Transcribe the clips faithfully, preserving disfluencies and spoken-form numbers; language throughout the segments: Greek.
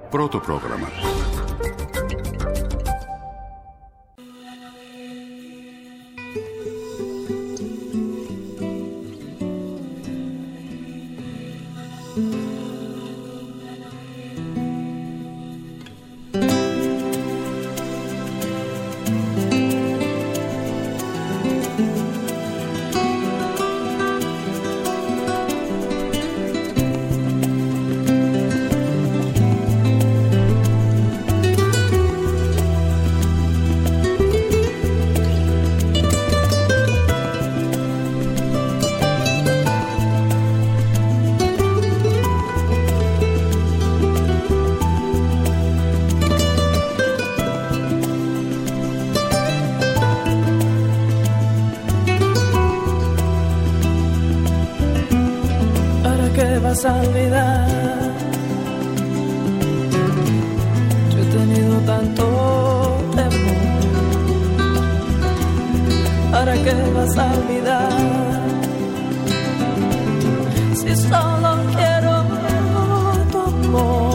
Πρώτο πρόγραμμα. Vas a olvidar, yo he tenido tanto temor. ¿Para qué vas a olvidar? Si solo quiero tu amor.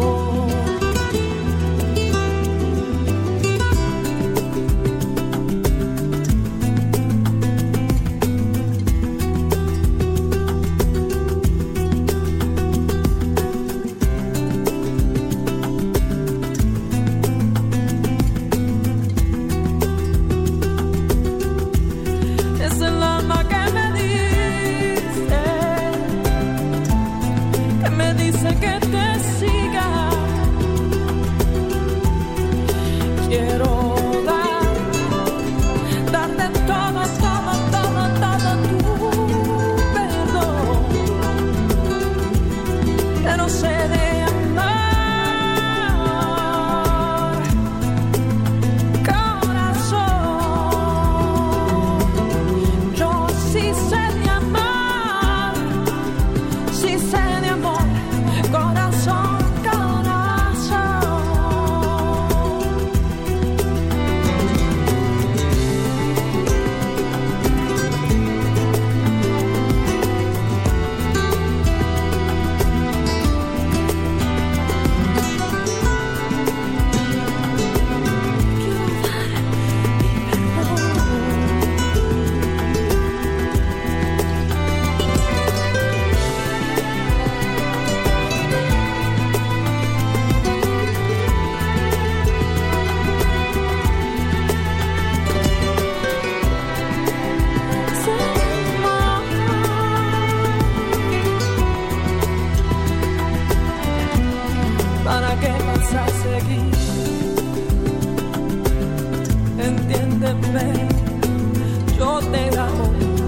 Yo te amo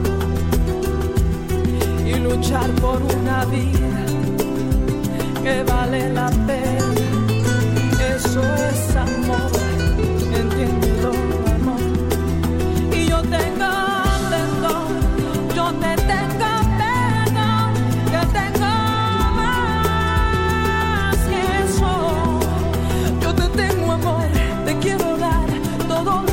y luchar por una vida que vale la pena, eso es amor, entiéndelo, amor. Y yo tengo perdón, yo te tengo perdón, que tengo más que eso. Yo te tengo amor, te quiero dar todo lo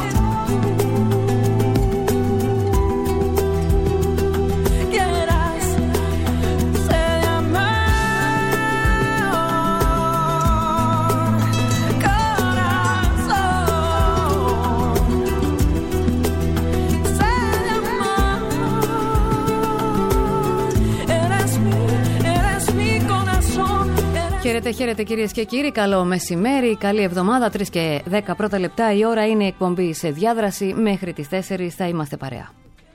Χαίρετε, χαίρετε κυρίες και κύριοι, καλό μεσημέρι, καλή εβδομάδα, τρεις και δέκα πρώτα λεπτά η ώρα είναι η εκπομπή σε διάδραση, μέχρι τις τέσσερις θα είμαστε παρέα.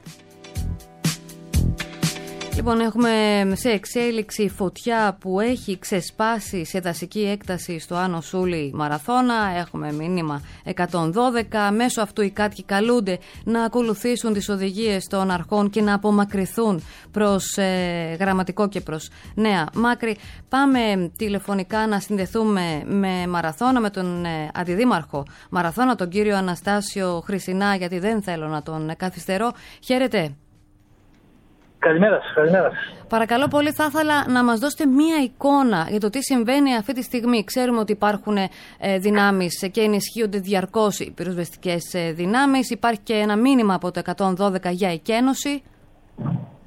Λοιπόν, έχουμε σε εξέλιξη φωτιά που έχει ξεσπάσει σε δασική έκταση στο Άνω Σούλη Μαραθώνα. Έχουμε μήνυμα εκατόν δώδεκα. Μέσω αυτού οι κάτοικοι καλούνται να ακολουθήσουν τις οδηγίες των αρχών και να απομακρυνθούν προς ε, Γραμματικό και προς Νέα Μάκρη. Πάμε τηλεφωνικά να συνδεθούμε με Μαραθώνα, με τον ε, Αντιδήμαρχο Μαραθώνα, τον κύριο Αναστάσιο Χρυσινά, γιατί δεν θέλω να τον καθυστερώ. Χαίρετε. Καλημέρα σας, καλημέρα σας. Παρακαλώ πολύ, θα ήθελα να μας δώσετε μία εικόνα για το τι συμβαίνει αυτή τη στιγμή. Ξέρουμε ότι υπάρχουν ε, δυνάμεις και ενισχύονται διαρκώς οι πυροσβεστικές ε, δυνάμεις. Υπάρχει και ένα μήνυμα από το εκατόν δώδεκα για εκένωση.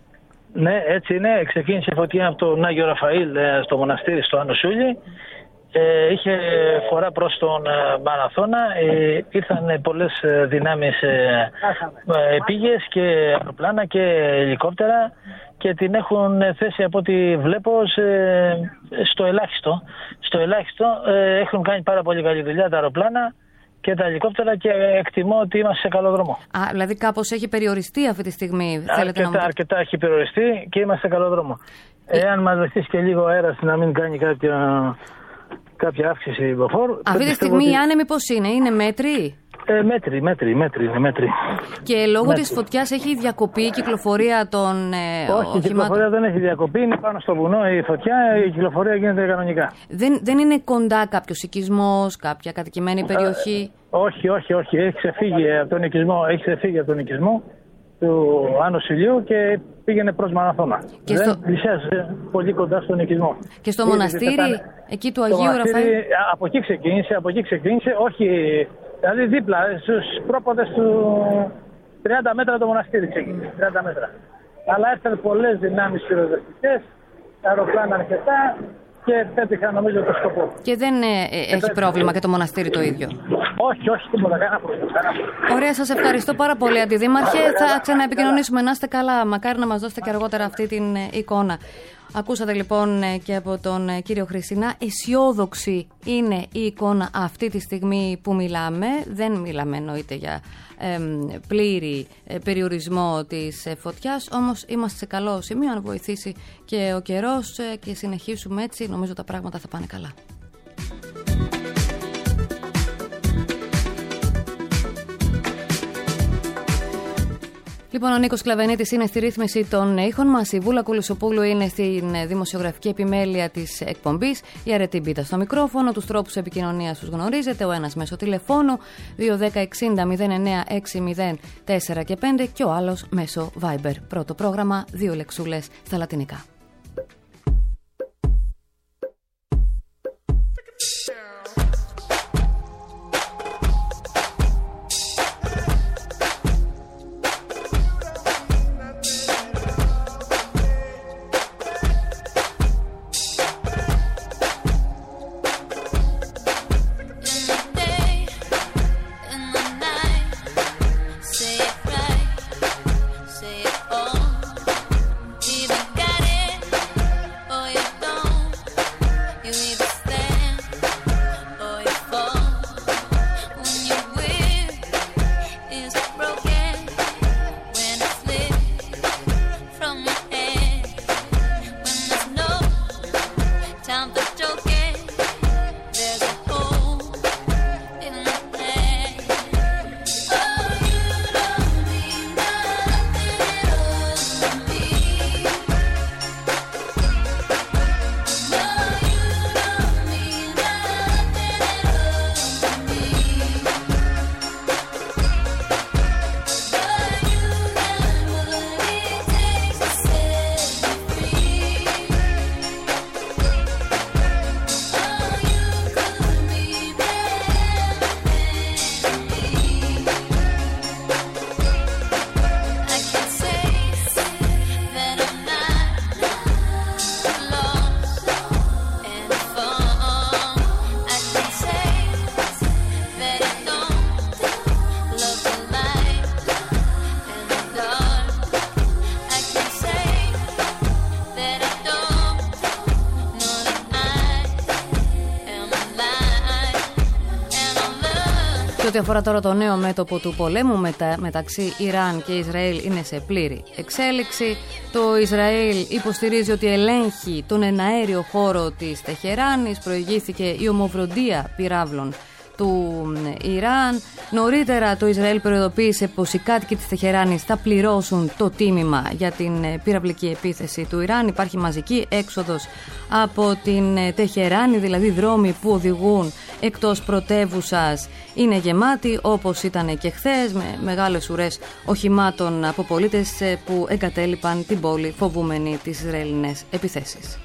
Ναι, έτσι είναι. Ξεκίνησε φωτιά από τον Άγιο Ραφαήλ στο μοναστήρι στο Άνω Σούλη. Ε, είχε φορά προς τον ε, Μαραθώνα, ε, ήρθαν πολλές ε, δυνάμεις ε, ε, πήγες και αεροπλάνα και ελικόπτερα και την έχουν θέσει από ό,τι βλέπω σε, στο ελάχιστο. Στο ελάχιστο ε, έχουν κάνει πάρα πολύ καλή δουλειά τα αεροπλάνα και τα ελικόπτερα και εκτιμώ ότι είμαστε σε καλό δρόμο. Α, δηλαδή κάπως έχει περιοριστεί αυτή τη στιγμή. Αρκετά, να... αρκετά έχει περιοριστεί και είμαστε σε καλό δρόμο. Ε... Εάν μας βοηθήσει και λίγο αέρας να μην κάνει κάποια, κάποια αύξηση μποφόρ. Αυτή τη στιγμή ότι... οι άνεμοι πώς είναι, είναι μέτροι? Ε, μέτρη, μέτρη, μέτρη, είναι μέτρη. Και λόγω μέτρη. της φωτιάς έχει διακοπεί η κυκλοφορία των ε, Όχι, η κυκλοφορία δεν έχει διακοπεί, είναι πάνω στο βουνό η φωτιά, η κυκλοφορία γίνεται κανονικά. Δεν, δεν είναι κοντά κάποιος οικισμός, κάποια κατοικημένη περιοχή? Ε, όχι, όχι, όχι, έχει ξεφύγει από τον οικισμό, έχει ξεφύγει από τον οικισμό του Άνω Σιλιού και πήγαινε προς Μαραθώνα. Και δεν στο... πλησιάζει πολύ κοντά στον οικισμό. Και στο μοναστήρι, εκεί του Αγίου Ραφαήλ? Από εκεί ξεκίνησε, από εκεί ξεκίνησε, όχι... Δηλαδή δίπλα, στους πρόποδες του τριάντα μέτρα το μοναστήρι ξεκίνησε, τριάντα μέτρα. Αλλά έρθαν πολλές δυνάμεις πυροσβεστικές, αεροπλάνα αρκετά και πέτυχαν νομίζω το σκοπό. Και δεν ε, ε, έχει πέτυχα. πρόβλημα και το μοναστήρι το ίδιο? Όχι, όχι, τίποτα, κανένα πρόβλημα. Ωραία, σας ευχαριστώ πάρα πολύ, Αντιδήμαρχε. Θα ξαναεπικοινωνήσουμε, να είστε καλά. Μακάρι να μας δώσετε και αργότερα αυτή την εικόνα. Ακούσατε λοιπόν και από τον κύριο Χρυσινά, αισιόδοξη είναι η εικόνα αυτή τη στιγμή που μιλάμε. Δεν μιλάμε εννοείται για ε, πλήρη ε, περιορισμό της ε, φωτιάς, όμως είμαστε σε καλό σημείο, αν βοηθήσει και ο καιρός ε, και συνεχίσουμε έτσι, νομίζω τα πράγματα θα πάνε καλά. Λοιπόν, ο Νίκος Κλαβενίτης είναι στη ρύθμιση των ήχων μας. Η Βούλα Κουλουσοπούλου είναι στην δημοσιογραφική επιμέλεια της εκπομπής. Η Αρετή Μπίτα στο μικρόφωνο. Τους τρόπους επικοινωνίας τους γνωρίζετε. Ο ένας μέσω τηλεφώνου δύο ένα μηδέν εξήντα μηδέν εννέα έξι μηδέν τέσσερα και πέντε και ο άλλος μέσω Viber. Πρώτο πρόγραμμα, δύο λεξούλες στα λατινικά. Ό,τι αφορά τώρα το νέο μέτωπο του πολέμου μετα... μεταξύ Ιράν και Ισραήλ είναι σε πλήρη εξέλιξη. Το Ισραήλ υποστηρίζει ότι ελέγχει τον εναέριο χώρο της Τεχεράνης. Προηγήθηκε η ομοβροντία πυράβλων του Ιράν. Νωρίτερα το Ισραήλ προειδοποίησε πως οι κάτοικοι της Τεχεράνης θα πληρώσουν το τίμημα για την πυραυλική επίθεση του Ιράν. Υπάρχει μαζική έξοδος από την Τεχεράνη, δηλαδή δρόμοι που οδηγούν εκτός πρωτεύουσας είναι γεμάτοι, όπως ήταν και χθες, με μεγάλες ουρές οχημάτων από πολίτες που εγκατέλειπαν την πόλη φοβούμενοι τις Ισραηλινές επιθέσεις.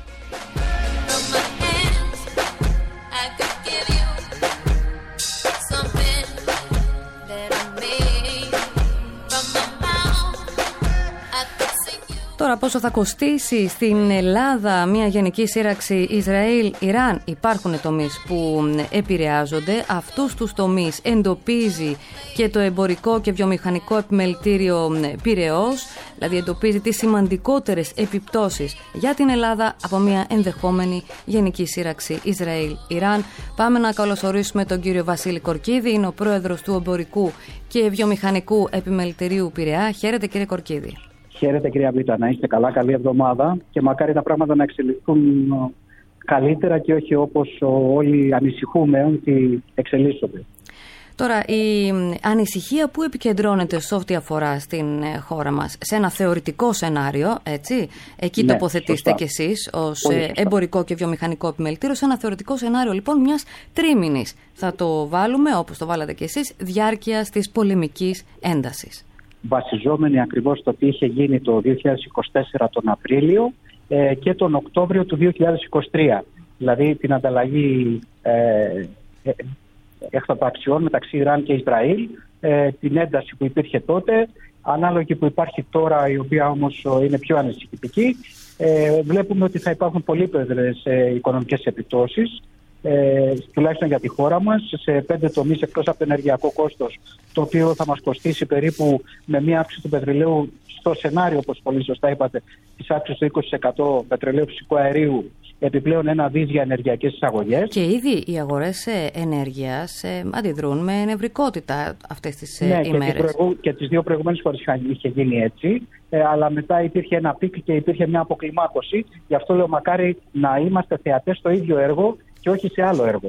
Τώρα Τώρα, πόσο θα κοστίσει στην Ελλάδα μια γενική σύραξη Ισραήλ-Ιράν? Υπάρχουν τομείς που επηρεάζονται. Αυτούς τους τομείς εντοπίζει και το εμπορικό και βιομηχανικό επιμελητήριο Πειραιώς, δηλαδή εντοπίζει τις σημαντικότερες επιπτώσεις για την Ελλάδα από μια ενδεχόμενη γενική σύραξη Ισραήλ-Ιράν. Πάμε να καλωσορίσουμε τον κύριο Βασίλη Κορκίδη, είναι ο πρόεδρος του εμπορικού και βιομηχανικού επιμελητηρίου Πειραιά. Χαίρετε, κύριε Κορκίδη. Χαίρετε, κυρία Βίτα, να είστε καλά, καλή εβδομάδα και μακάρι τα πράγματα να εξελιχθούν καλύτερα και όχι όπως όλοι ανησυχούμε ότι εξελίσσονται. Τώρα, η ανησυχία που επικεντρώνεται σε ό,τι αφορά στην χώρα μας, σε ένα θεωρητικό σενάριο, έτσι, εκεί ναι, τοποθετήστε κι εσείς ως εμπορικό και βιομηχανικό επιμελητήριο, σε ένα θεωρητικό σενάριο λοιπόν μιας τρίμηνης, θα το βάλουμε, όπως το βάλατε κι εσείς, διάρκειας της πολεμικής έντασης. Βασιζόμενοι ακριβώς στο τι είχε γίνει το δύο χιλιάδες είκοσι τέσσερα τον Απρίλιο ε, και τον Οκτώβριο του δύο χιλιάδες είκοσι τρία, δηλαδή την ανταλλαγή ε, ε, εχθροπραξιών μεταξύ Ιράν και Ισραήλ, ε, την ένταση που υπήρχε τότε, ανάλογη που υπάρχει τώρα, η οποία όμως είναι πιο ανησυχητική. Ε, βλέπουμε ότι θα υπάρχουν πολύπεδρες ε, οικονομικές επιπτώσεις, ε, τουλάχιστον για τη χώρα μας, σε πέντε τομείς εκτός από το ενεργειακό κόστος, το οποίο θα μας κοστίσει περίπου με μια αύξηση του πετρελαίου στο σενάριο, όπως πολύ σωστά είπατε, της αύξησης του είκοσι τοις εκατό πετρελαίου φυσικού αερίου, επιπλέον ένα δις για ενεργειακές εισαγωγές. Και ήδη οι αγορές ενέργειας ε, αντιδρούν με νευρικότητα αυτές τις ε, ναι, ημέρες. Και, προηγου... και τις δύο προηγούμενες φορές είχε γίνει έτσι, ε, αλλά μετά υπήρχε ένα πικ και υπήρχε μια αποκλιμάκωση. Γι' αυτό λέω μακάρι να είμαστε θεατές στο ίδιο έργο και όχι σε άλλο έργο.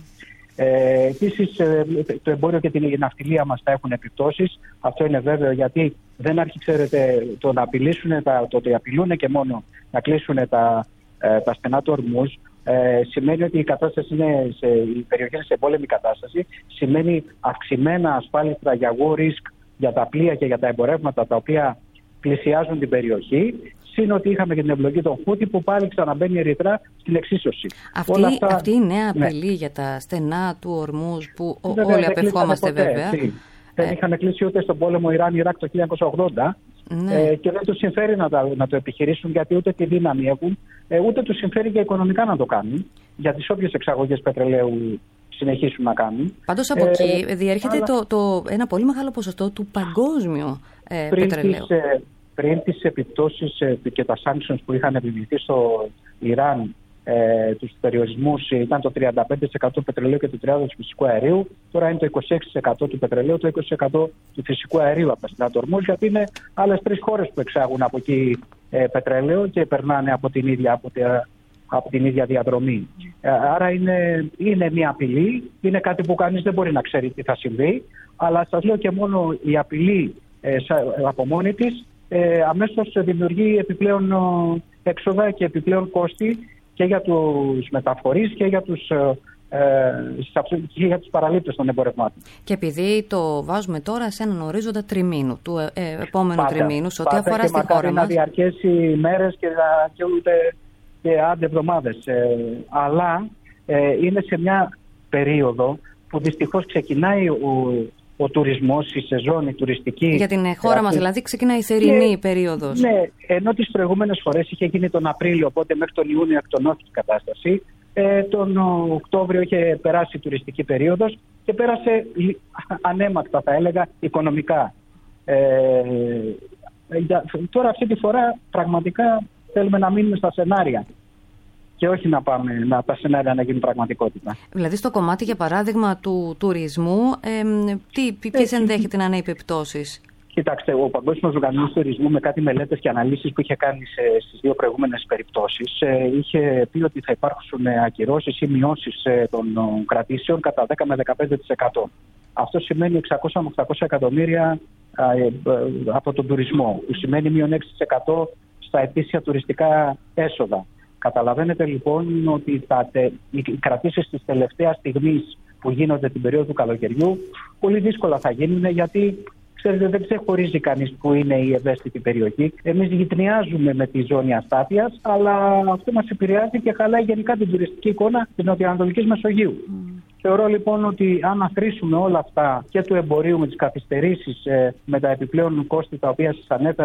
Ε, Επίσης, ε, το εμπόριο και την ναυτιλία μας θα έχουν επιπτώσεις. Αυτό είναι βέβαιο, γιατί δεν άρχισε, ξέρετε, το να απειλήσουν, τα, το ότι απειλούν και μόνο να κλείσουν τα, ε, τα στενά του Ορμούζ. Ε, σημαίνει ότι η κατάσταση είναι σε, η περιοχή είναι σε πόλεμη κατάσταση. Σημαίνει αυξημένα ασφάλιστρα για war risk για τα πλοία και για τα εμπορεύματα τα οποία πλησιάζουν την περιοχή. Συν ότι είχαμε και την εμπλοκή των Χούτι που πάλι ξαναμπαίνει η Ερυθρά στην εξίσωση. Αυτή, αυτά... αυτή η νέα απειλή ναι. για τα στενά του Ορμούζ που βέβαια, όλοι απευχόμαστε βέβαια. Ε... Δεν είχαν κλείσει ούτε στον πόλεμο Ιράν-Ιράκ το χίλια εννιακόσια ογδόντα ναι. ε, και δεν τους συμφέρει να, τα, να το επιχειρήσουν, γιατί ούτε τη δύναμη έχουν, ε, ούτε τους συμφέρει και οικονομικά να το κάνουν για τις όποιες εξαγωγές πετρελαίου συνεχίσουν να κάνουν. Πάντως από ε, εκεί ε, διέρχεται αλλά... το, το, ένα πολύ μεγάλο ποσοστό του παγκόσμιου ε, πετρελαίου. Τις, ε, πριν τις επιπτώσεις ε, και τα sanctions που είχαν επιβληθεί στο Ιράν, ε, τους περιορισμούς, ήταν το τριάντα πέντε τοις εκατό του πετρελαίου και το τριάντα τοις εκατό του φυσικού αερίου. Τώρα είναι το είκοσι έξι τοις εκατό του πετρελαίου, το είκοσι τοις εκατό του φυσικού αερίου από τα στενά του Ορμούζ, γιατί είναι άλλες τρεις χώρες που εξάγουν από εκεί ε, πετρέλαιο και περνάνε από την ίδια, από τη, από την ίδια διαδρομή. Ε, άρα είναι, είναι μια απειλή, είναι κάτι που κανείς δεν μπορεί να ξέρει τι θα συμβεί, αλλά σας λέω και μόνο η απειλή ε, από μόνη της Ε, αμέσως δημιουργεί επιπλέον έξοδα και επιπλέον κόστη και για τους μεταφορείς και για τους, ε, και για τους παραλήπτες των εμπορευμάτων. Και επειδή το βάζουμε τώρα σε έναν ορίζοντα τριμήνου, του ε, επόμενου πάντα, τριμήνου, σε ό,τι αφορά στη χώρα μας. Να διαρκέσει μέρες και, και ούτε και άντε εβδομάδες. Ε, αλλά ε, είναι σε μια περίοδο που δυστυχώς ξεκινάει ο ο τουρισμός, η σεζόν, η τουριστική. Για την χώρα αυτή... μας δηλαδή ξεκινάει η θερινή ναι, περίοδος. Ναι, ενώ τις προηγούμενες φορές είχε γίνει τον Απρίλιο, οπότε μέχρι τον Ιούνιο εκτονώθηκε η κατάσταση. Ε, τον Οκτώβριο είχε περάσει η τουριστική περίοδος και πέρασε ανέμακτα, θα έλεγα, οικονομικά. Ε, για, τώρα αυτή τη φορά πραγματικά θέλουμε να μείνουμε στα σενάρια και όχι να πάμε να, τα σενάρια να γίνουν πραγματικότητα. Δηλαδή στο κομμάτι, για παράδειγμα, του τουρισμού, ε, τι, ποιες ενδέχεται να είναι οι επιπτώσεις? Κοιτάξτε, ο Παγκόσμιος Οργανισμός Τουρισμού, με κάτι μελέτες και αναλύσεις που είχε κάνει σε, στις δύο προηγούμενες περιπτώσεις, ε, είχε πει ότι θα υπάρξουν ακυρώσεις ή μειώσεις ε, των ε, κρατήσεων κατά δέκα με δεκαπέντε τοις εκατό. Αυτό σημαίνει εξακόσια με οχτακόσια εκατομμύρια ε, ε, από τον τουρισμό, που σημαίνει μείον έξι τοις εκατό στα ετήσια τουριστικά έσοδα. Καταλαβαίνετε λοιπόν ότι τα, οι κρατήσεις της τελευταίας στιγμής που γίνονται την περίοδο του καλοκαιριού πολύ δύσκολα θα γίνουν, γιατί ξέρετε, δεν ξεχωρίζει κανείς που είναι η ευαίσθητη περιοχή. Εμείς γυτνιάζουμε με τη ζώνη αστάθειας, αλλά αυτό μας επηρεάζει και χαλάει γενικά την τουριστική εικόνα της Νοτιοανατολικής Μεσογείου. Mm. Θεωρώ λοιπόν ότι αν αφρίσουμε όλα αυτά και του εμπορίου με τις καθυστερήσεις, ε, με τα επιπλέον κόστη τα οποία σας ανέφερα,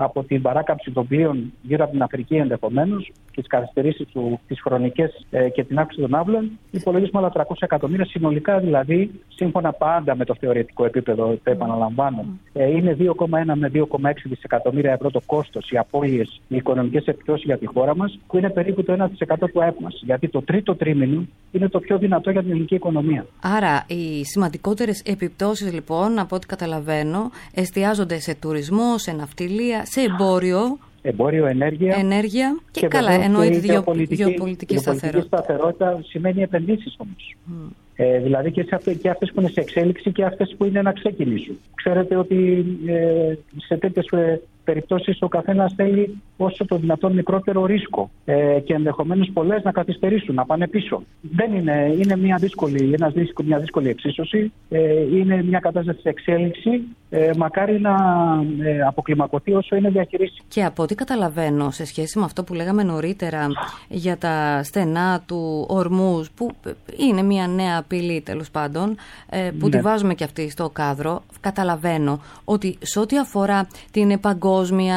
από την παράκαμψη των πλοίων γύρω από την Αφρική ενδεχομένως, τις καθυστερήσεις του, τις χρονικές ε, και την αύξηση των άβλων, υπολογίζουμε άλλα τριακόσια εκατομμύρια συνολικά, δηλαδή, σύμφωνα πάντα με το θεωρητικό επίπεδο, το επαναλαμβάνω, ε, είναι δύο κόμμα ένα με δύο κόμμα έξι δισεκατομμύρια ευρώ το κόστος, οι απώλειες, οι οικονομικές επιπτώσεις για τη χώρα μας, που είναι περίπου το ένα τοις εκατό του ΑΕΠ μας. Γιατί το τρίτο τρίμηνο είναι το πιο δυνατό για την ελληνική οικονομία. Άρα, οι σημαντικότερες επιπτώσεις, λοιπόν, από ό,τι καταλαβαίνω, εστιάζονται σε τουρισμό, σε ναυτιλία, σε εμπόριο. Εμπόριο, ενέργεια. Ενέργεια και, και καλά, εννοείται γεωπολιτική, γεωπολιτική σταθερότητα. Η σταθερότητα σημαίνει επενδύσεις όμως. Mm. Ε, δηλαδή και, σε αυτές, και αυτές που είναι σε εξέλιξη και αυτές που είναι να ξεκινήσουν. Ξέρετε ότι ε, σε τέτοιες ε, περιπτώσεις ο καθένας θέλει όσο το δυνατόν μικρότερο ρίσκο ε, και ενδεχομένως πολλές να καθυστερήσουν, να πάνε πίσω. Δεν είναι, είναι μια δύσκολη, ένας δύσκολη, μια δύσκολη εξίσωση, ε, είναι μια κατάσταση σε εξέλιξη, ε, μακάρι να ε, αποκλιμακωθεί όσο είναι διαχειρίσιμο. Και από ό,τι καταλαβαίνω, σε σχέση με αυτό που λέγαμε νωρίτερα για τα στενά του Ορμούζ, που είναι μια νέα απειλή τέλος πάντων, ε, που ναι. τη βάζουμε και αυτή στο κάδρο, καταλαβαίνω ότι σε ό,τι αφορά την παγκόσμια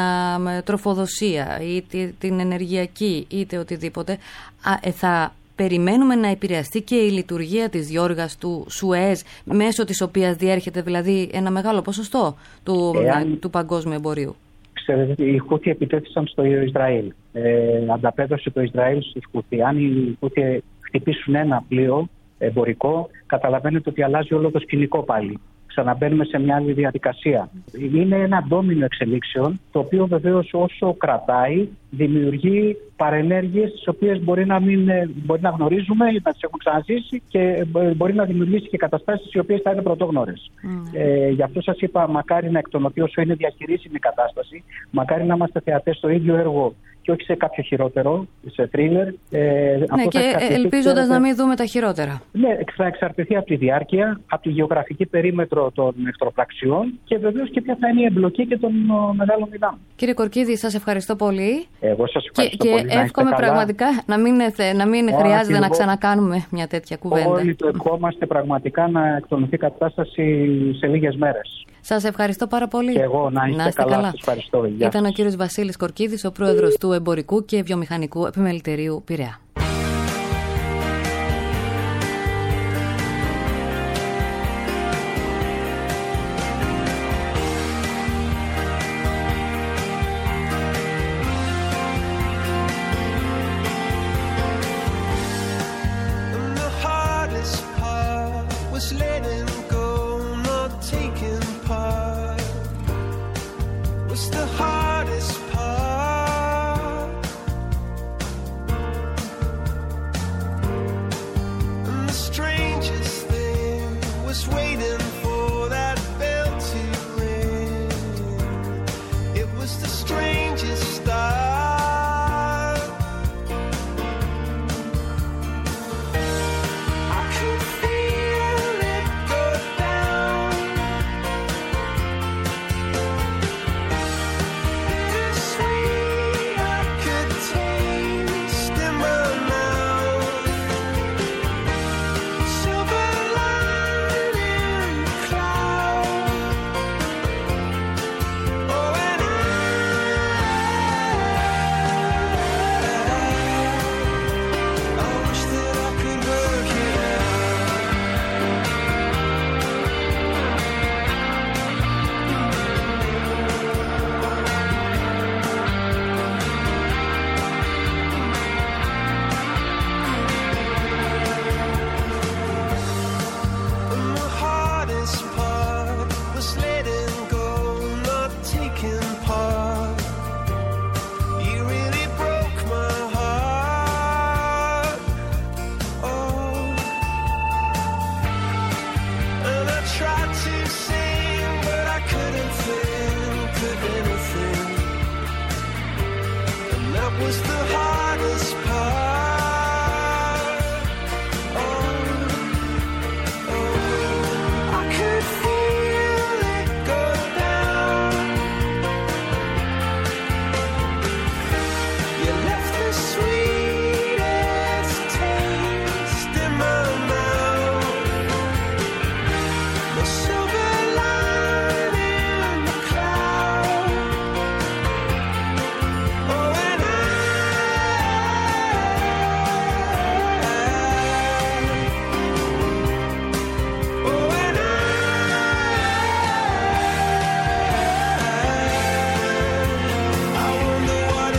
τροφοδοσία ή την ενεργειακή είτε οτιδήποτε, θα περιμένουμε να επηρεαστεί και η λειτουργία της διώργας του Σουέζ, μέσω της οποίας διέρχεται δηλαδή ένα μεγάλο ποσοστό του, Εάν... του παγκόσμιου εμπορίου. Ξέρετε, οι Χούθοι επιτέθησαν στο Ισραήλ. Ε, ανταπέδωσε το Ισραήλ στους Χούθοι. Αν οι Χούθοι χτυπήσουν ένα πλοίο εμπορικό, καταλαβαίνετε ότι αλλάζει όλο το σκηνικό πάλι. Ξαναμπαίνουμε σε μια άλλη διαδικασία. Είναι ένα ντόμινο εξελίξεων, το οποίο βεβαίως όσο κρατάει, δημιουργεί παρενέργειες τις οποίες μπορεί να, μην, μπορεί να γνωρίζουμε, να τις έχουμε ξαναζήσει και μπορεί να δημιουργήσει και καταστάσεις οι οποίες θα είναι πρωτόγνωρες. Mm. Ε, γι' αυτό σας είπα, μακάρι να εκτονωθεί όσο είναι διαχειρίσιμη η κατάσταση, μακάρι να είμαστε θεατές στο ίδιο έργο και όχι σε κάποιο χειρότερο, σε θρίλερ. Ε, ναι, και ελπίζοντας να μην δούμε τα χειρότερα. Ναι, θα εξαρτηθεί από τη διάρκεια, από τη γεωγραφική περίμετρο των εχθροπραξιών και βεβαίως και ποια θα είναι η εμπλοκή και των μεγάλων δυνάμεων. Κύριε Κορκίδη, σας ευχαριστώ πολύ. Εγώ σας ευχαριστώ και, πολύ. Και εύχομαι πραγματικά να μην, να μην oh, χρειάζεται να εγώ... ξανακάνουμε μια τέτοια κουβέντα. Όλοι το ευχόμαστε πραγματικά να εκτονωθεί η κατάσταση σε λίγες μέρες. Σας ευχαριστώ πάρα πολύ. Και εγώ να είστε, να είστε καλά. καλά. Σας ευχαριστώ. Ήταν ο κύριος Βασίλης Κορκίδης, ο πρόεδρος του Εμπορικού και Βιομηχανικού Επιμελητηρίου Πειραιά.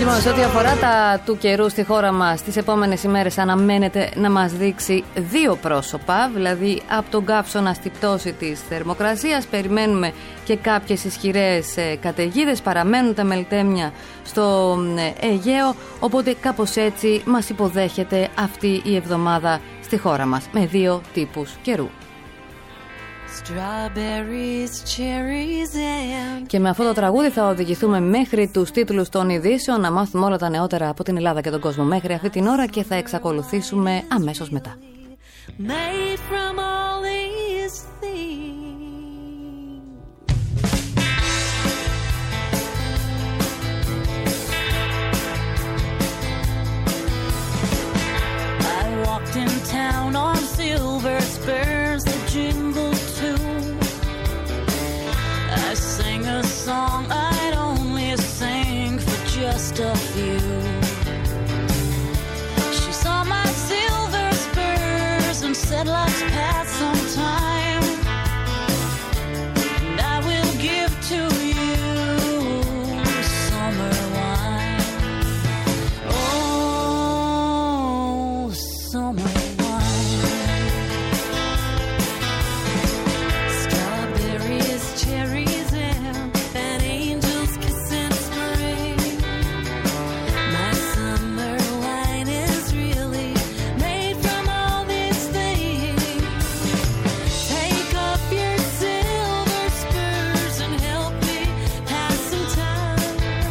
Λοιπόν, σε ό,τι αφορά τα του καιρού στη χώρα μας, τις επόμενες ημέρες αναμένεται να μας δείξει δύο πρόσωπα, δηλαδή από τον καύσωνα στη πτώση της θερμοκρασίας. Περιμένουμε και κάποιες ισχυρές καταιγίδες, παραμένουν τα μελτέμια στο Αιγαίο, οπότε κάπως έτσι μας υποδέχεται αυτή η εβδομάδα στη χώρα μας, με δύο τύπους καιρού. Και με αυτό το τραγούδι θα οδηγηθούμε μέχρι τους τίτλους των ειδήσεων, να μάθουμε όλα τα νεότερα από την Ελλάδα και τον κόσμο μέχρι αυτή την ώρα, και θα εξακολουθήσουμε αμέσως μετά. Walked in town on silver spurs that jingle too. I sang a song I'd only sing for just a few. She saw my silver spurs and said, let's pass some time, and I will give to you summer wine. Oh, summer wine. Strawberries, cherries, and an angel's kiss in spring. My summer wine is really made from all these things. Take up your silver spurs and help me pass some time,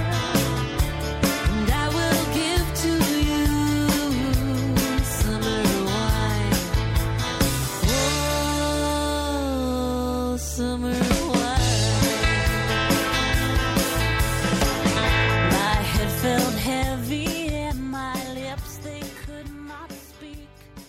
and I will give to you summer wine. Oh, summer wine. My head felt heavy and my lips, they could not speak.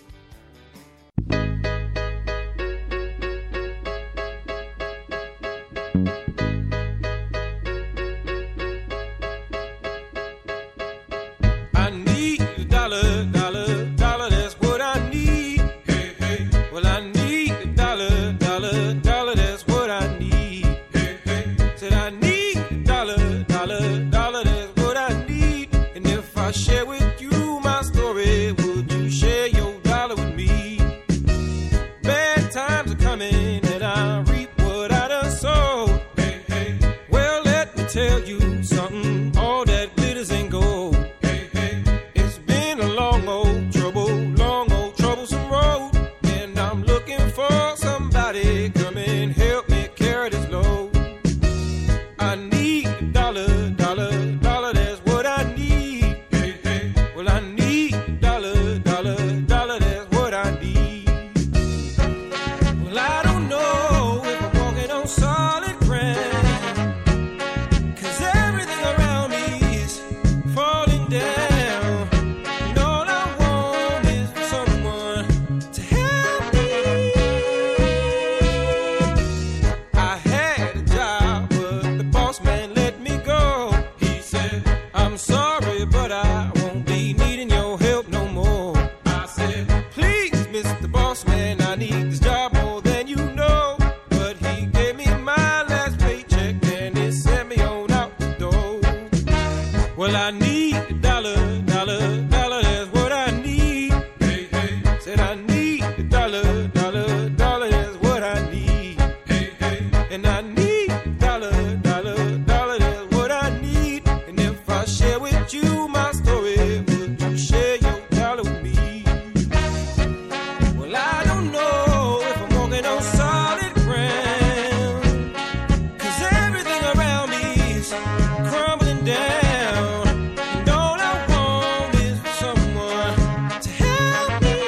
I need a dollar, dollar, dollar, that's what I need. Hey, hey. Well, I need a dollar, dollar, dollar, that's what I need. Hey, hey. Said I need a dollar, dollar, dollar, that's what I need. And if I share with you my story, would you share your dollar with me? Bad times are coming and I reap what I done sowed. Hey, hey. Well, let me tell you something, all that glitters ain't gold. Hey, hey. It's been a long old trouble, long old troublesome road, and I'm looking for somebody come and help me carry this load. I need a dollar, dollar, dollar, that's what I need. Hey, hey. Well, I need a dollar, dollar, dollar, that's what I need. Well, I don't know if I'm walking on solid ground, 'cause everything around me is falling down. And all I want is for someone to help me. I had a job, but the boss man let me go. He said, I'm sorry, but I won't be needing your help no more. I said, please, Mister Boss Man, I need this job more than you know. But he gave me my last paycheck and he sent me on out the door. Well, I need a dollar, dollar, dollar, that's what I need. Hey, hey. Said I need a dollar, dollar, dollar, that's what I need. Hey, hey. And I need a dollar, dollar, dollar, that's what I need. And if I share with you my story, would you share your dollar with me? Well, I don't know if I'm walking on solid ground, 'cause everything around me is crumbling down. And all I want is for someone to help me.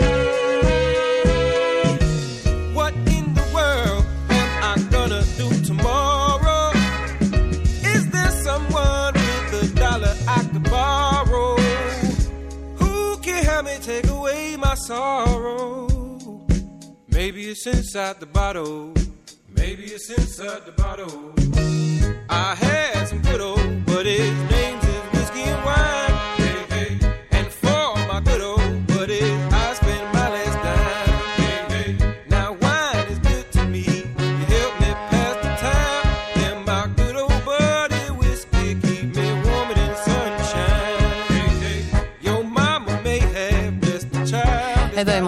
What in the world am I gonna do tomorrow? Is there someone with a dollar I could borrow? Who can help me take away my sorrow? Maybe it's inside the bottle. Maybe it's inside the bottle. I had some good old buddies, names is whiskey and wine. Hey, hey. And for my good old buddies, I spent my last dime. Hey, hey. Now wine is good to me, you help me pass the time. And my good old buddy whiskey keep me warmer than sunshine.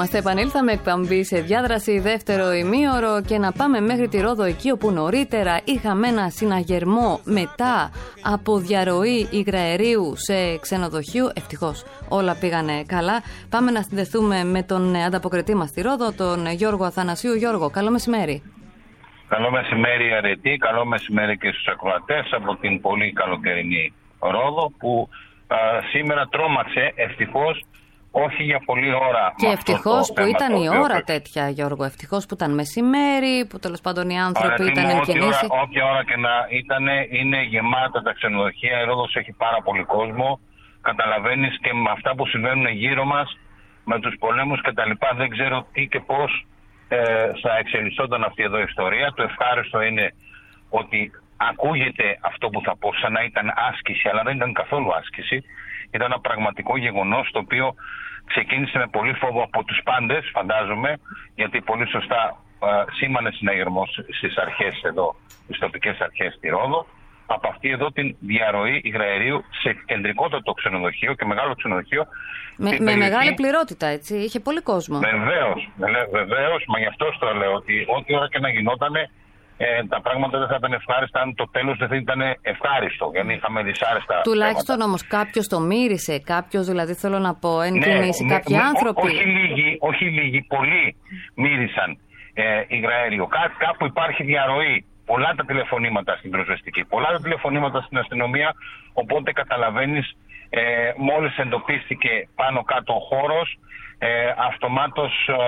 είμαστε, επανήλθαμε, εκπομπή σε διάδραση, δεύτερο ημίωρο, και να πάμε μέχρι τη Ρόδο, εκεί όπου νωρίτερα είχαμε ένα συναγερμό μετά από διαρροή υγραερίου σε ξενοδοχείο. Ευτυχώς όλα πήγανε καλά. Πάμε να συνδεθούμε με τον ανταποκριτή μας στη Ρόδο, τον Γιώργο Αθανασίου. Γιώργο, καλό μεσημέρι. Καλό μεσημέρι, αρετή. Καλό μεσημέρι και στους ακροατές από την πολύ καλοκαιρινή Ρόδο, που α, σήμερα τρόμαξε, ευτυχώς, όχι για πολλή ώρα. Και ευτυχώς που ήταν η ώρα τέτοια, Γιώργο. Ευτυχώς που ήταν μεσημέρι, που τέλος πάντων οι άνθρωποι Άρα, ήταν εν κινήσει. Όποια ώρα και να ήταν, είναι γεμάτα τα ξενοδοχεία. Η Ρόδος έχει πάρα πολύ κόσμο. Καταλαβαίνεις, και με αυτά που συμβαίνουν γύρω μας, με τους πολέμους κτλ. Δεν ξέρω τι και πώς ε, θα εξελισσόταν αυτή εδώ η ιστορία. Το ευχάριστο είναι ότι ακούγεται αυτό που θα πω σαν να ήταν άσκηση, αλλά δεν ήταν καθόλου άσκηση. Ήταν ένα πραγματικό γεγονός, το οποίο ξεκίνησε με πολύ φόβο από τους πάντες, φαντάζομαι, γιατί πολύ σωστά ε, σήμανε συναγερμός στις αρχές εδώ, στις τοπικές αρχές στη Ρόδο, από αυτή εδώ την διαρροή υγραερίου σε κεντρικότατο ξενοδοχείο και μεγάλο ξενοδοχείο. Με, με περιοχή... μεγάλη πληρότητα, έτσι, είχε πολύ κόσμο. Βεβαίως, βεβαίως, μα γι' αυτό το λέω, ότι ό,τι ώρα και να γινότανε, Ε, τα πράγματα δεν θα ήταν ευχάριστα αν το τέλος δεν ήταν ευχάριστο, γιατί είχαμε δυσάρεστα. Τουλάχιστον όμως κάποιος το μύρισε, κάποιος, δηλαδή θέλω να πω, εν ναι, κινήσει, ναι, κάποιοι ναι, άνθρωποι. Ό, όχι λίγοι, όχι λίγοι, πολλοί μύρισαν ε, υγραέριο. Κά, κάπου υπάρχει διαρροή. Πολλά τα τηλεφωνήματα στην πυροσβεστική, πολλά τα τηλεφωνήματα στην αστυνομία, οπότε καταλαβαίνεις, ε, μόλις εντοπίστηκε πάνω κάτω ο χώρος, ε, αυτομάτως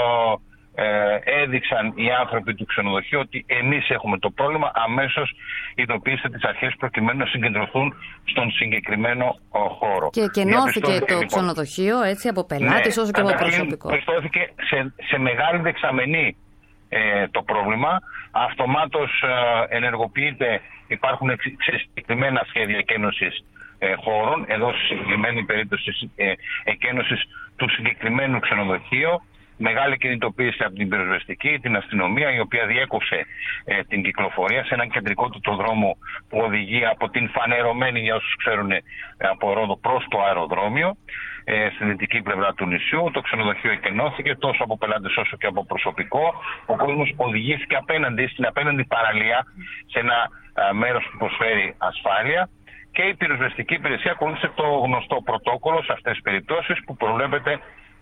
ε, ε, έδειξαν οι άνθρωποι του ξενοδοχείου ότι εμείς έχουμε το πρόβλημα, αμέσως ειδοποίησε τις αρχές προκειμένου να συγκεντρωθούν στον συγκεκριμένο ο, χώρο. Και κενώθηκε το λοιπόν, ξενοδοχείο, έτσι, από πελάτες, ναι, όσο και από προσωπικό. Πιστώθηκε σε, σε μεγάλη δεξαμενή ε, το πρόβλημα. Αυτομάτως ε, ενεργοποιείται, υπάρχουν συγκεκριμένα σχέδια εκένωσης ε, χώρων, εδώ στη συγκεκριμένη περίπτωση ε, εκένωσης του συγκεκριμένου ξενοδοχείου. Μεγάλη κινητοποίηση από την πυροσβεστική, την αστυνομία, η οποία διέκοψε ε, την κυκλοφορία σε έναν κεντρικό του το δρόμο που οδηγεί από την φανερωμένη, για όσους ξέρουν, ε, από Ρόδο προς το αεροδρόμιο, ε, στην δυτική πλευρά του νησιού. Το ξενοδοχείο εκενώθηκε τόσο από πελάτες όσο και από προσωπικό. Ο κόσμος οδηγήθηκε απέναντι, στην απέναντι παραλία, σε ένα ε, μέρος που προσφέρει ασφάλεια. Και η πυροσβεστική υπηρεσία ακολούθησε το γνωστό πρωτόκολλο σε αυτές τις περιπτώσεις που προβλέπεται.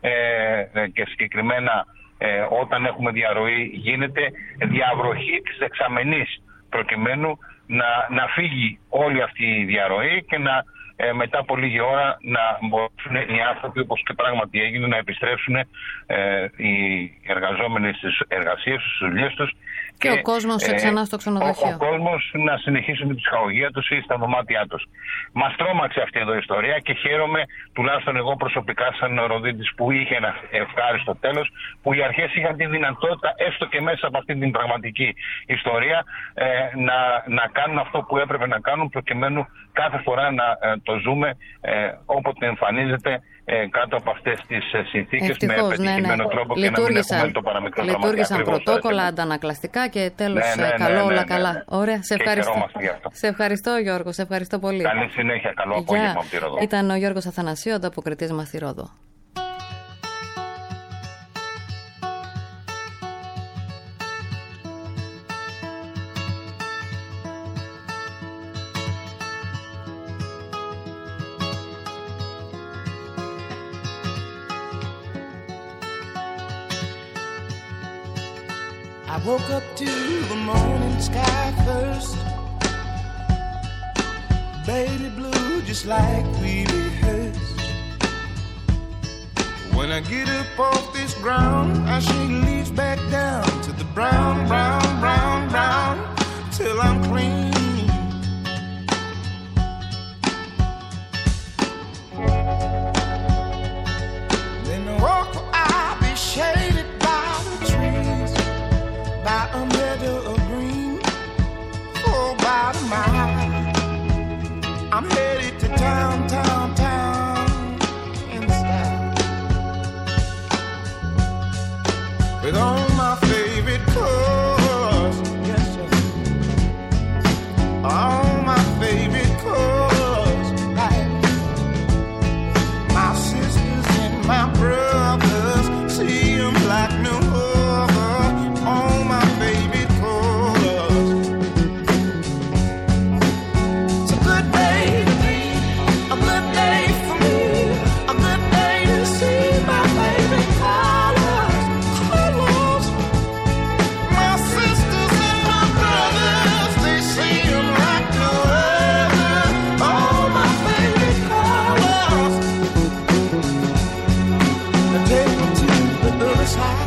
Ε, και συγκεκριμένα ε, όταν έχουμε διαρροή γίνεται διαβροχή της δεξαμενής προκειμένου να, να φύγει όλη αυτή η διαρροή και να ε, μετά από λίγη ώρα να μπορούν οι άνθρωποι, όπως και πράγματι έγινε, να επιστρέψουν ε, οι εργαζόμενοι στις εργασίες τους, στις δουλειές τους. Και, και ο κόσμος ε, ξανά στο ξενοδοχείο. Ο, ο κόσμος να συνεχίσει με τη ψυχαγωγία τους ή στα δωμάτια τους. Μας τρόμαξε αυτή εδώ η ιστορία και χαίρομαι, τουλάχιστον εγώ προσωπικά σαν Ροδίτης, που είχε ένα ευχάριστο τέλος, που οι αρχές είχαν τη δυνατότητα, έστω και μέσα από αυτή την πραγματική ιστορία, ε, να, να κάνουν αυτό που έπρεπε να κάνουν, προκειμένου κάθε φορά να ε, το ζούμε ε, όποτε εμφανίζεται ε, κάτω από αυτές τις ε, συνθήκες. Ευτυχώς, με πετυχημένο ναι, ναι. τρόπο και να μην έχουμε το παραμικρό τραυματία. Λειτουργήσαν πρωτόκολλα, αντανακλαστικά και τέλος, ναι, ναι, ναι, καλό, όλα ναι, ναι, καλά. Ναι, ναι. Ωραία, σε ευχαριστώ. Σε ευχαριστώ, Γιώργο, σε ευχαριστώ πολύ. Καλή συνέχεια, καλό απόγευμα από τη Ρόδο. Ήταν ο Γιώργος Αθανασίου, ανταποκριτής μας στη Ρόδο. I woke up to the morning sky first, baby blue just like we rehearsed. When I get up off this ground, I shake leaves back down to the brown, brown, brown, brown, till I'm clean. Then I walk where I'll be shaded by the trees, by a meadow of green, for about a mile. I'm headed to town, town, town, in style, with all my favorite colors, yes, yes, all my favorite colors, like my sisters and my brothers, see 'em like no other. All my baby colors. It's a good day to be, a good day for me, a good day to see my baby colors, colors. My sisters and my brothers, they see 'em like no other. All my baby colors. Now take me to the other side,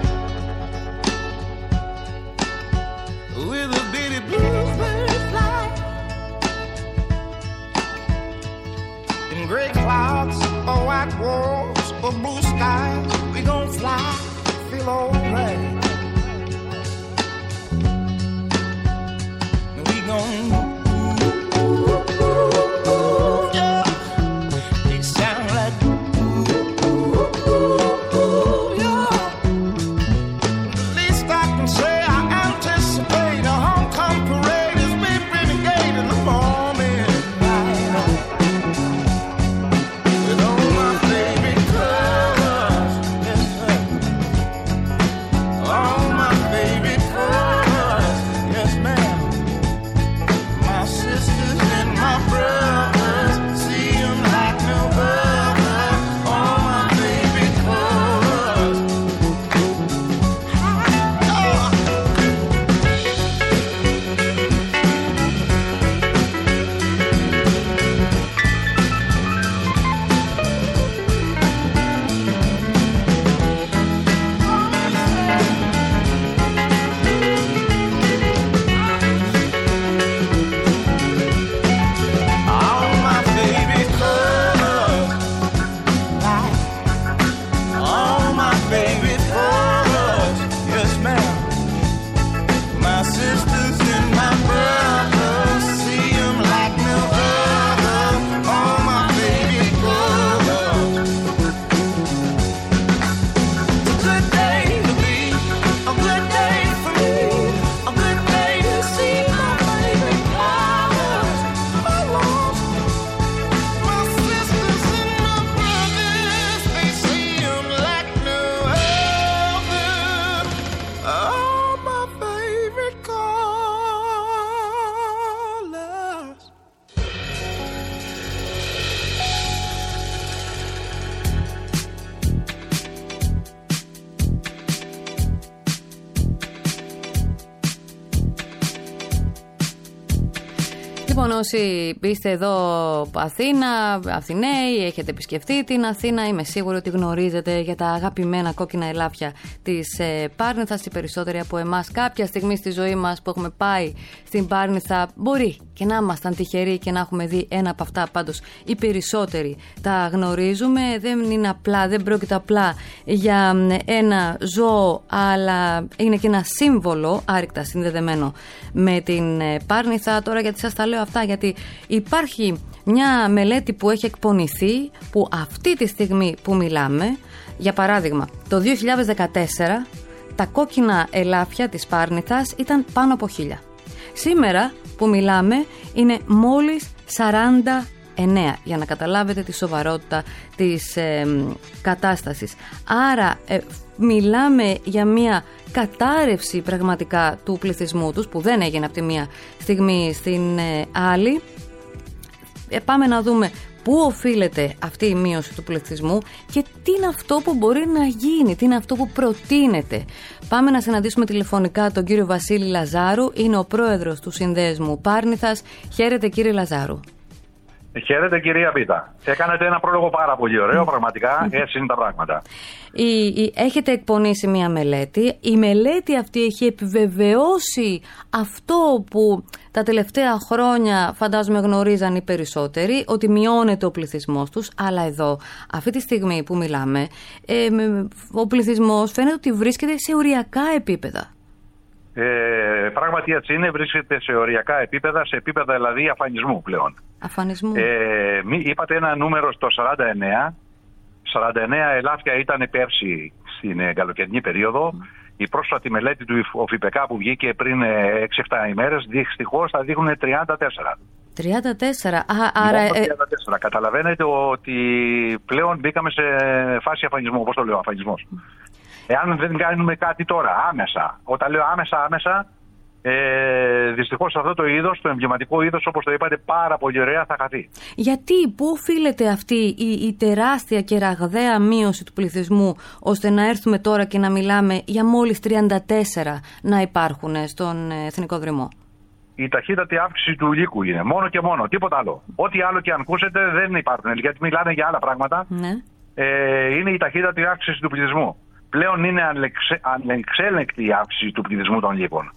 with a bitty bluebird fly, in gray clouds or white walls or blue skies, we gon' fly, feel alright. We gon' ooh, ooh, ooh, ooh, yeah. They sound like ooh, ooh, ooh, ooh, yeah. The least I can say, I anticipate a homecoming parade as we renegade in the morning light. With all my baby colors, yes, sir. All my baby colors, yes, ma'am. My sisters and my brothers, see 'em like no other. All my baby colors. Oh. All my baby colors, right. All my baby colors, yes ma'am. My sisters and my brothers, see 'em like no other. All my baby colors. It's a good day to be, a good day for me, a good day to see my baby colors, colors. My sisters and my brothers, they see 'em like no other. All my favorite colors. Λοιπόν, όσοι είστε εδώ Αθήνα, Αθηναίοι, έχετε επισκεφτεί την Αθήνα, είμαι σίγουρη ότι γνωρίζετε για τα αγαπημένα κόκκινα ελάφια της ε, Πάρνηθας. Οι περισσότεροι από εμάς κάποια στιγμή στη ζωή μας που έχουμε πάει στην Πάρνηθα μπορεί και να ήμασταν τυχεροί και να έχουμε δει ένα από αυτά. Πάντως οι περισσότεροι τα γνωρίζουμε. Δεν είναι απλά, δεν πρόκειται απλά για ένα ζώο, αλλά είναι και ένα σύμβολο άρρηκτα συνδεδεμένο με την ε, Πάρνηθα. Τώρα γιατί σας τα λέω αυτά, γιατί υπάρχει μια μελέτη που έχει εκπονηθεί που αυτή τη στιγμή που μιλάμε, για παράδειγμα το δύο χιλιάδες δεκατέσσερα τα κόκκινα ελάφια της Πάρνηθας ήταν πάνω από χίλια. Σήμερα που μιλάμε είναι μόλις σαράντα εννέα, για να καταλάβετε τη σοβαρότητα της ε, κατάστασης. Άρα ε, μιλάμε για μια κατάρρευση πραγματικά του πληθυσμού τους, που δεν έγινε από τη μία στιγμή στην ε, άλλη. Ε, πάμε να δούμε πού οφείλεται αυτή η μείωση του πληθυσμού και τι είναι αυτό που μπορεί να γίνει, τι είναι αυτό που προτείνεται. Πάμε να συναντήσουμε τηλεφωνικά τον κύριο Βασίλη Λαζάρου, είναι ο πρόεδρος του Συνδέσμου Πάρνηθας. Χαίρετε κύριε Λαζάρου. Χαίρετε κυρία Πίτα. Έκανατε ένα πρόλογο πάρα πολύ ωραίο, πραγματικά έτσι είναι τα πράγματα. Η, η, έχετε εκπονήσει μια μελέτη. Η μελέτη αυτή έχει επιβεβαιώσει αυτό που τα τελευταία χρόνια φαντάζομαι γνωρίζαν οι περισσότεροι, ότι μειώνεται ο πληθυσμός τους, αλλά εδώ αυτή τη στιγμή που μιλάμε ε, ο πληθυσμός φαίνεται ότι βρίσκεται σε οριακά επίπεδα. Ε, πράγματι έτσι είναι, βρίσκεται σε οριακά επίπεδα, σε επίπεδα δηλαδή αφανισμού πλέον. Αφανισμού. Ε, μη, είπατε ένα νούμερο στο σαράντα εννέα. σαράντα εννέα ελάφια ήταν πέρσι στην ε, καλοκαιρινή περίοδο. Mm. Η πρόσφατη μελέτη του ΟΦΙΠΕΚΑ που βγήκε πριν έξι εφτά ημέρες, δυστυχώς θα δείχνουν τριάντα τέσσερα. τριάντα τέσσερα. Α, άρα, ε... τριάντα τέσσερα. Καταλαβαίνετε ότι πλέον μπήκαμε σε φάση αφανισμού, όπως το λέω, αφανισμός. Εάν δεν κάνουμε κάτι τώρα, άμεσα, όταν λέω άμεσα, άμεσα, ε, δυστυχώς αυτό το είδος, το εμβληματικό είδος, όπως το είπατε, πάρα πολύ ωραία θα χαθεί. Γιατί, πού οφείλεται αυτή η, η τεράστια και ραγδαία μείωση του πληθυσμού, ώστε να έρθουμε τώρα και να μιλάμε για μόλις τριάντα τέσσερα να υπάρχουν στον Εθνικό Δρυμό? Η ταχύτατη αύξηση του λύκου είναι. Μόνο και μόνο. Τίποτα άλλο. Ό,τι άλλο και αν ακούσετε δεν υπάρχουν. Γιατί μιλάνε για άλλα πράγματα. Ναι. Ε, είναι η ταχύτατη αύξηση του πληθυσμού. Πλέον είναι ανεξε, ανεξέλεγκτη η αύξηση του πληθυσμού των λύκων.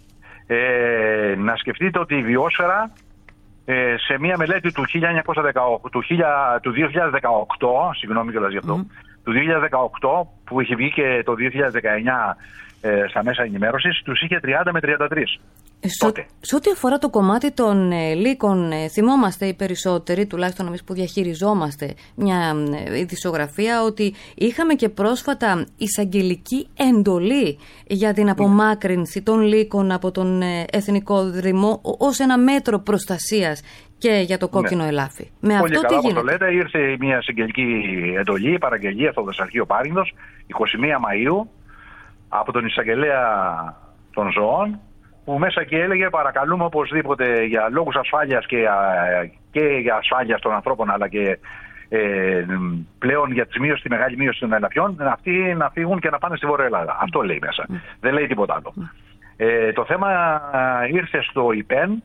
Ε, να σκεφτείτε ότι η βιόσφαιρα ε, σε μία μελέτη του, χίλια εννιακόσια δεκαοκτώ, του, του δύο χιλιάδες δεκαοκτώ, συγγνώμη κιόλας γι' αυτό, mm. του δύο χιλιάδες δεκαοκτώ, που είχε βγει και το δύο χιλιάδες δεκαεννιά ε, στα μέσα ενημέρωσης, τους είχε τριάντα με τριάντα τρία. Σε ό,τι αφορά το κομμάτι των ε, λύκων, ε, θυμόμαστε οι περισσότεροι, τουλάχιστον εμείς που διαχειριζόμαστε μια ε, ειδησιογραφία, ότι είχαμε και πρόσφατα εισαγγελική εντολή για την απομάκρυνση των λύκων από τον ε, Εθνικό Δρυμό ως ένα μέτρο προστασίας και για το κόκκινο ναι. ελάφι. Με Πολύ αυτό καλά, τι γίνεται? όπως το λέτε, ήρθε μια συγγελική εντολή, παραγγελία στο Δεσσαρχείο Πάρινθος, εικοστή πρώτη Μαΐου, από τον εισαγγελέα των ζώων, που μέσα και έλεγε παρακαλούμε οπωσδήποτε για λόγους ασφάλειας και, και για ασφάλεια των ανθρώπων, αλλά και ε, πλέον για τη, μείωση, τη μεγάλη μείωση των ελαφιών, αυτοί να φύγουν και να πάνε στη Βόρεια Ελλάδα. Αυτό λέει μέσα. Mm. Δεν λέει τίποτα άλλο. Mm. Ε, το θέμα ήρθε στο ΙΠΕΝ.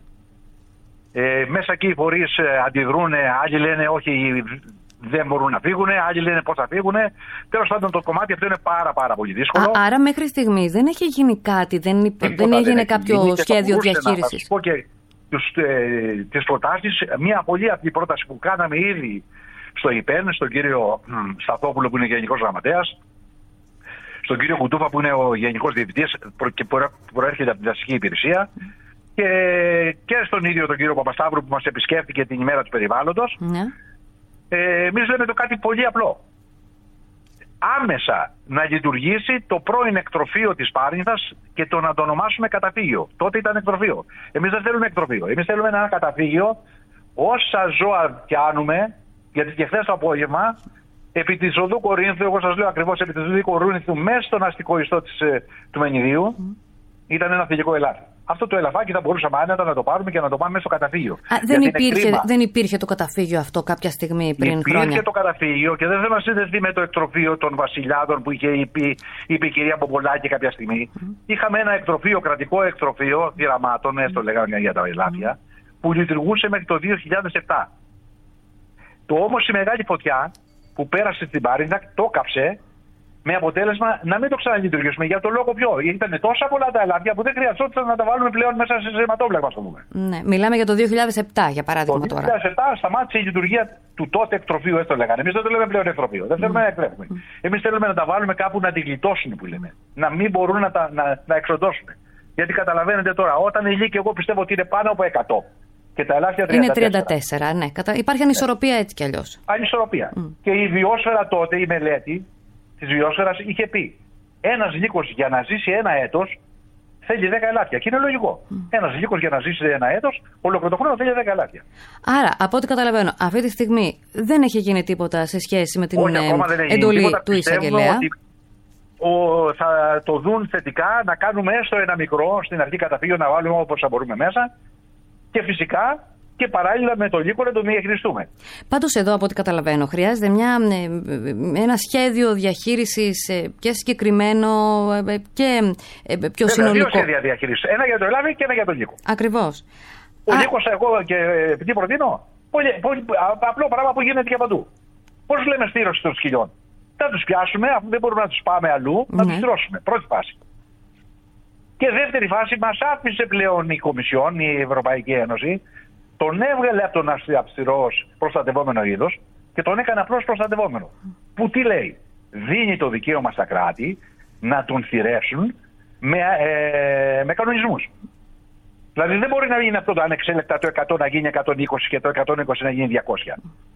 Ε, μέσα εκεί οι φορείς αντιδρούν, άλλοι λένε όχι, δεν μπορούν να φύγουν, άλλοι λένε πώς θα φύγουν. Τέλος πάντων, το κομμάτι αυτό είναι πάρα, πάρα πολύ δύσκολο. Α, άρα, μέχρι στιγμής δεν έχει γίνει κάτι, δεν, υπ... δεν έγινε δεν κάποιο γίνει σχέδιο διαχείρισης? Να σας πω και τους, ε, τις προτάσεις. Μια πολύ απλή πρόταση που κάναμε ήδη στο ΙΠΕΝ, στον κύριο μ, Σταθόπουλο που είναι Γενικός Γραμματέας, στον κύριο Κουτούφα που είναι ο Γενικός Διευθυντής και προέρχεται από την δασική υπηρεσία, και, και στον ίδιο τον κύριο Παπασταύρου που μας επισκέφτηκε την ημέρα του περιβάλλοντος. Ναι. Ε, εμείς λέμε το κάτι πολύ απλό. Άμεσα να λειτουργήσει το πρώην εκτροφείο της Πάρινθας και το να το ονομάσουμε καταφύγιο. Τότε ήταν εκτροφείο. Εμείς δεν θέλουμε εκτροφείο. Εμείς θέλουμε ένα καταφύγιο. Όσα ζώα πιάνουμε, γιατί και χθες το απόγευμα, επί της οδού Κορίνθου, εγώ σας λέω ακριβώς επί της οδού Κορίνθου, μέσα στον αστικό ιστό της, του Μενιδίου, mm. ήταν ένα θηλυκό ελάφι. Αυτό το ελαφάκι θα μπορούσαμε άνετα να το πάρουμε και να το πάμε μέσα στο καταφύγιο. Α, δεν, υπήρχε, δεν υπήρχε το καταφύγιο αυτό κάποια στιγμή πριν υπήρχε χρόνια? Υπήρχε το καταφύγιο και δεν θέλω να συνδεθεί με το εκτροφείο των βασιλιάδων που είχε είπε, είπε η κυρία Μπομπολάκη κάποια στιγμή. Mm. Είχαμε ένα εκτροφείο, κρατικό εκτροφείο θυραμάτων, mm. έστω λέγαμε για τα ελάφια, mm. που λειτουργούσε μέχρι το δύο χιλιάδες επτά. Το όμως η μεγάλη φωτιά που πέρασε στην Πάρινθα το κάψε, με αποτέλεσμα να μην το ξαναλειτουργήσουμε. Για το λόγο ποιο? Ήταν τόσα πολλά τα ελάφια που δεν χρειαζόταν να τα βάλουμε πλέον μέσα σε σηματόπλεγμα, ας το πούμε. Ναι, μιλάμε για το δύο χιλιάδες επτά, για παράδειγμα. Το δύο χιλιάδες επτά τώρα σταμάτησε η λειτουργία του τότε εκτροφείου, έτσι το λέγανε. Εμείς δεν το λέμε πλέον εκτροφείο. Δεν θέλουμε mm. να εκτρέφουμε. Mm. Εμείς θέλουμε να τα βάλουμε κάπου να τη γλιτώσουν, που λέμε. Να μην μπορούν να, τα, να, να εξοντώσουν. Γιατί καταλαβαίνετε τώρα, όταν η λύκη, εγώ πιστεύω ότι είναι πάνω από εκατό. Και τα ελάφια τριάντα τέσσερα. Είναι τριάντα τέσσερα, ναι. Υπάρχει ανισορροπία έτσι κι αλλιώς. Ανισορροπία. Mm. Και η βιόσφαιρα τότε, η μελέτη της βιόσφαιρας είχε πει ένας λύκος για να ζήσει ένα έτος θέλει δέκα ελάφια. Και είναι λογικό. Mm. Ένας λύκος για να ζήσει ένα έτος, ολόκληρο το χρόνο θέλει δέκα ελάφια. Άρα, από ό,τι καταλαβαίνω, αυτή τη στιγμή δεν έχει γίνει τίποτα σε σχέση με την Όχι, ε, εντολή τίποτα, του εισαγγελέα. Ότι ο, θα το δουν θετικά, να κάνουμε έστω ένα μικρό στην αρχή καταφύγιο, να βάλουμε όπως θα μπορούμε μέσα και φυσικά και παράλληλα με το λύκο να τον διαχειριστούμε. Πάντως εδώ, από ό,τι καταλαβαίνω, χρειάζεται μια, ένα σχέδιο διαχείρισης και συγκεκριμένο και πιο Βέβαια, συνολικό. Δύο σχέδια διαχείρισης. Ένα για το ελάφι και ένα για τον λύκο. Ακριβώς. Ο λύκος, εγώ και τι προτείνω, πολύ, πολύ, απλό πράγμα που γίνεται και παντού. Πώς λέμε στήρωση των σκυλιών? Θα τους πιάσουμε, αφού δεν μπορούμε να τους πάμε αλλού, να τους στηρώσουμε. Πρώτη φάση. Και δεύτερη φάση, μας άφησε πλέον η Κομισιόν, η Ευρωπαϊκή Ένωση, τον έβγαλε από τον αυστηρός προστατευόμενο είδος και τον έκανε απλώς προστατευόμενο. Που τι λέει? Δίνει το δικαίωμα στα κράτη να τον θυρεύσουν με, ε, με κανονισμούς. Δηλαδή δεν μπορεί να γίνει αυτό το ανεξέλεκτα το εκατό να γίνει εκατόν είκοσι και το εκατόν είκοσι να γίνει διακόσια.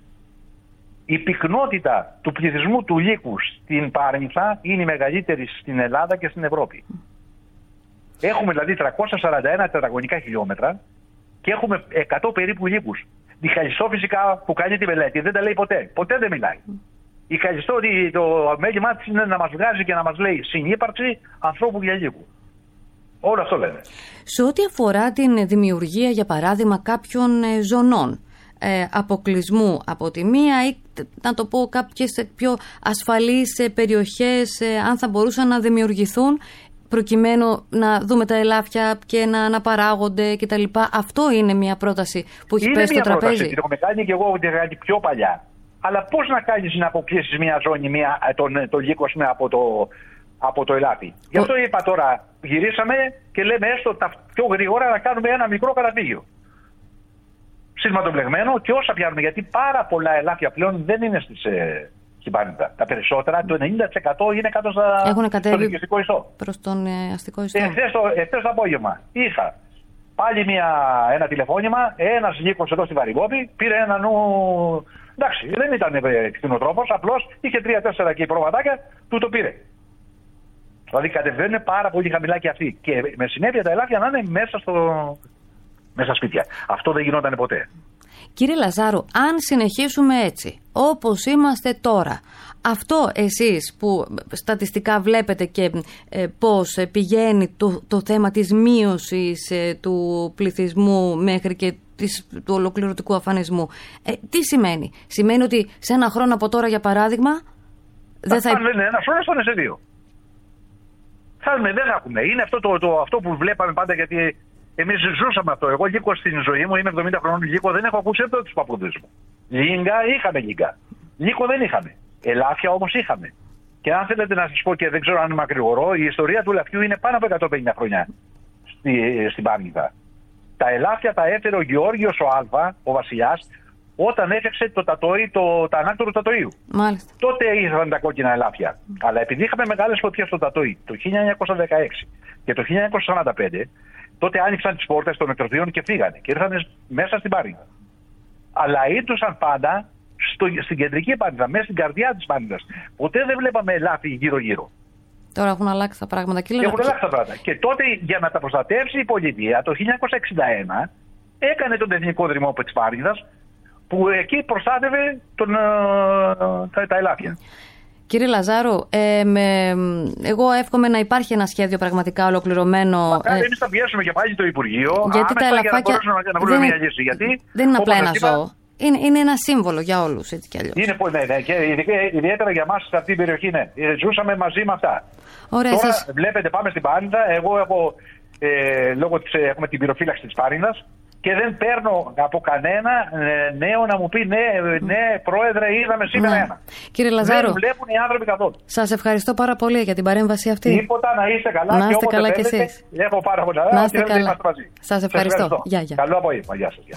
Η πυκνότητα του πληθυσμού του λύκου στην Πάρινθα είναι η μεγαλύτερη στην Ελλάδα και στην Ευρώπη. Έχουμε δηλαδή τριακόσια σαράντα ένα τετραγωνικά χιλιόμετρα και έχουμε εκατό περίπου λύκους. Η Χαλισσό φυσικά που κάνει τη μελέτη δεν τα λέει ποτέ. Ποτέ δεν μιλάει. Η Καλιστό, το μέλημά της είναι να μας βγάζει και να μας λέει συνύπαρξη ανθρώπου και λύκου. Όλο αυτό λένε. Σε ό,τι αφορά την δημιουργία, για παράδειγμα, κάποιων ε, ζωνών ε, αποκλεισμού από τη μία ή να το πω κάποιες πιο ασφαλείς ε, περιοχές, ε, αν θα μπορούσαν να δημιουργηθούν προκειμένου να δούμε τα ελάφια και να αναπαράγονται κτλ. Αυτό είναι μια πρόταση που έχει είναι πέσει στο τραπέζι. Είναι μια πρόταση, την έχω κάνει και εγώ την πιο παλιά. Αλλά πώς να κάνεις να αποκλείσεις μια ζώνη, μια, τον, τον λύκο από το, από το ελάφι. Γι' αυτό είπα τώρα, γυρίσαμε και λέμε έστω τα πιο γρήγορα να κάνουμε ένα μικρό καταφύγιο. Σύρματοπλεγμένο και όσα πιάνουμε, γιατί πάρα πολλά ελάφια πλέον δεν είναι στις, ε, στην Πάρνηθα. Τα περισσότερα, το ενενήντα τοις εκατό είναι κάτω στα, έχουν κατέβει στον οικιστικό ιστό. προς τον ε, αστικό ιστό. Εχθές το, εχθές το απόγευμα είχα πάλι μια, ένα τηλεφώνημα, ένας λύκος εδώ στη Βαρυγόπη πήρε ένα νου. Εντάξει, δεν ήταν κτηνοτρόφος, απλώς είχε τρία-τέσσερα και προβατάκια, του το πήρε. Δηλαδή κατεβαίνουν πάρα πολύ χαμηλά και αυτοί. Και με συνέπεια τα ελάφια να είναι μέσα, στο... μέσα στα σπίτια. Αυτό δεν γινόταν ποτέ. Κύριε Λαζάρου, αν συνεχίσουμε έτσι, όπως είμαστε τώρα, αυτό εσείς που στατιστικά βλέπετε και ε, πώς πηγαίνει το, το θέμα της μείωσης ε, του πληθυσμού μέχρι και της, του ολοκληρωτικού αφανισμού, ε, τι σημαίνει? Σημαίνει ότι σε ένα χρόνο από τώρα, για παράδειγμα, δεν θα... Αν δεν είναι ένα χρόνο, θα είναι σε δύο. Θα, δεν θα έχουμε. Είναι αυτό, το, το, αυτό που βλέπαμε πάντα, γιατί εμείς ζούσαμε αυτό. Εγώ λύκο στην ζωή μου, είμαι εβδομήντα χρονών λύκο, δεν έχω ακούσει ούτε τους παππούδες μου. Λίγκα είχαμε λίγκα. Λύκο δεν είχαμε. Ελάφια όμως είχαμε. Και αν θέλετε να σας πω, και δεν ξέρω αν είμαι ακρηγορό, η ιστορία του ελαφιού είναι πάνω από εκατόν πενήντα χρόνια στη, στην Πάρνηθα. Τα ελάφια τα έφερε ο Γεώργιος ο Άλβα, ο βασιλιάς, όταν έφτιαξε το τατόι, το, τα ανάκτορο του Τατοίου. Μάλιστα. Τότε ήρθαν τα κόκκινα ελάφια. Αλλά επειδή είχαμε μεγάλες φωτιές στο Τατόι το χίλια εννιακόσια δεκαέξι και το χίλια εννιακόσια σαράντα πέντε, τότε άνοιξαν τις πόρτες των νεκροταφείων και φύγανε και ήρθαν μέσα στην Πάρνηθα. Αλλά ήρθαν πάντα στο, στην κεντρική Πάρνηθα, μέσα στην καρδιά της Πάρνηθας. Ποτέ δεν βλέπαμε ελάφι γύρω-γύρω. Τώρα έχουν αλλάξει τα πράγματα. Και έχουν αλλάξει τα πράγματα. Και τότε, για να τα προστατεύσει η πολιτεία, το χίλια εννιακόσια εξήντα ένα έκανε τον Εθνικό Δρυμό της Πάρνηθας, που εκεί προστάτευε τον, τα, τα ελάφια. Κύριε Λαζάρου, ε, με, εγώ εύχομαι να υπάρχει ένα σχέδιο πραγματικά ολοκληρωμένο. Μακάρι ε, εμείς θα πιέσουμε και πάλι το Υπουργείο, γιατί τα ελαφάκια για να, να βρούμε μια λύση. Γιατί, δεν είναι απλά ένα ζώο. Είναι, είναι ένα σύμβολο για όλους, έτσι κι αλλιώς. Είναι πολύ, ναι, ναι, και ιδιαίτερα για εμάς σε αυτή την περιοχή, ναι. Ζούσαμε μαζί με αυτά. Ωραία, τώρα σας... βλέπετε, πάμε στην Πάρνηθα. Εγώ έχω, ε, λόγω της, έχουμε την πυροφύλαξη της Πάρνηθας, και δεν παίρνω από κανένα ε, νέο να μου πει ναι, ναι, πρόεδρε, είδαμε σήμερα ναι. ένα. Κύριε Λαζάρου, δεν βλέπουν οι άνθρωποι καθόλου. Σας ευχαριστώ πάρα πολύ για την παρέμβαση αυτή. Τίποτα, να είστε καλά. Να είστε και καλά κι θέλετε, εσείς. Έχω πάρα πολλά. Να είστε καλά. Σας ευχαριστώ. ευχαριστώ. Γεια, γεια. Καλό απόγευμα. Γεια σας. Γεια.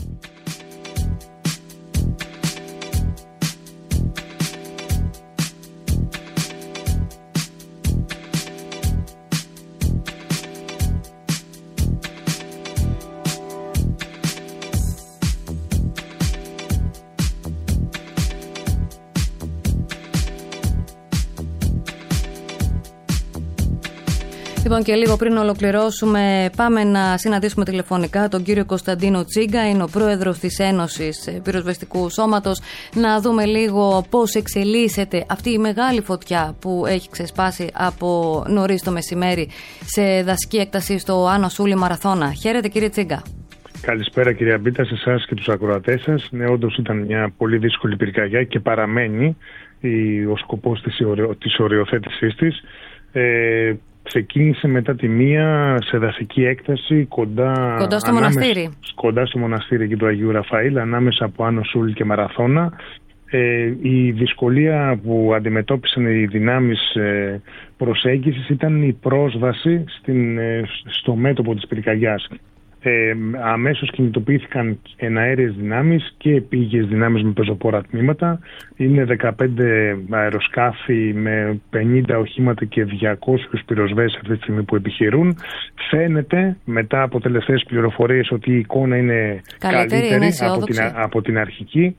Λοιπόν, και λίγο πριν ολοκληρώσουμε, πάμε να συναντήσουμε τηλεφωνικά τον κύριο Κωνσταντίνο Τσίγκα, είναι ο πρόεδρος της Ένωσης Πυροσβεστικού Σώματος, να δούμε λίγο πώς εξελίσσεται αυτή η μεγάλη φωτιά που έχει ξεσπάσει από νωρίς το μεσημέρι σε δασική έκταση στο Άνω Σούλη Μαραθώνα. Χαίρετε, κύριε Τσίγκα. Καλησπέρα, κυρία Μπίτα, σε εσάς και τους ακροατές σας. Ναι, όντως ήταν μια πολύ δύσκολη πυρκαγιά και παραμένει η, ο σκοπός της, της οριοθέτησής της. Ε, Ξεκίνησε μετά τη μία σε δασική έκταση κοντά, κοντά στο ανάμεσα, μοναστήρι. Κοντά στο μοναστήρι εκεί του Αγίου Ραφαήλ, ανάμεσα από Άνω Σούλη και Μαραθώνα. Ε, η δυσκολία που αντιμετώπισαν οι δυνάμεις ε, προσέγγισης ήταν η πρόσβαση στην, ε, στο μέτωπο της πυρκαγιάς. Ε, αμέσως κινητοποιήθηκαν εναέριες δυνάμεις και επίγειες δυνάμεις με πεζοπόρα τμήματα. Είναι δεκαπέντε αεροσκάφη με πενήντα οχήματα και διακόσιους πυροσβέστες αυτή τη στιγμή που επιχειρούν. Φαίνεται μετά από τελευταίες πληροφορίες ότι η εικόνα είναι καλύτερη, καλύτερη είναι από, την, από την αρχική.